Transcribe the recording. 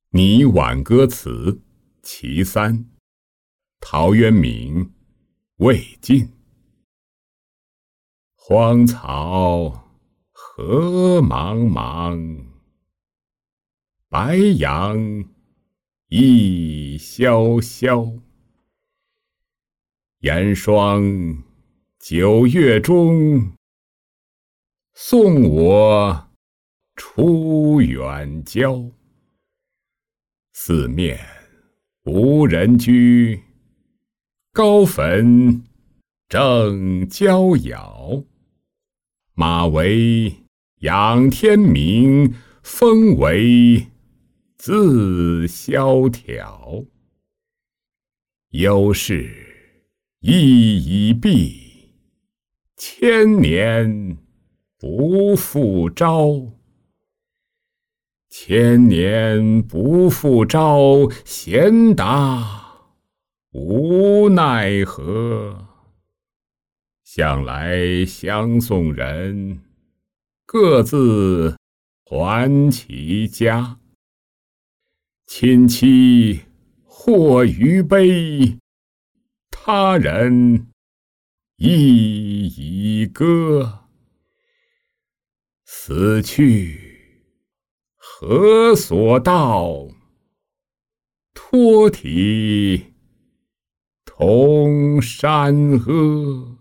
拟挽歌词其三，陶渊明魏晋。荒草何茫茫，白杨亦萧萧。严霜九月中，送我出远郊。四面无人居，高坟正焦遥。马嵬仰天明，风为自萧条。忧事亦已毕，千年不复朝。千年不复朝，闲答无奈何。向来相送人，各自还其家。亲戚或余悲，他人亦已歌。死去何所道，托体同山阿。